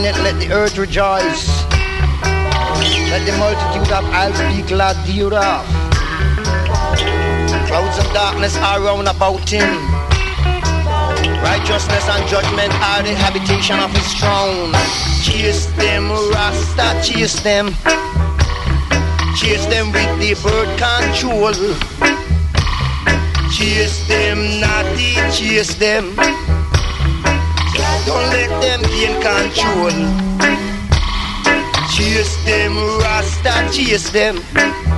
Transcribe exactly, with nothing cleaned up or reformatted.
it, let the earth rejoice. Let the multitude of isles be glad thereof. Clouds of darkness are round about him. Righteousness and judgment are the habitation of his throne. Chase them, Rasta, chase them. Chase them with the bird control. Chase them, naughty, chase them. Don't let them gain control. Chase them, Rasta, chase them.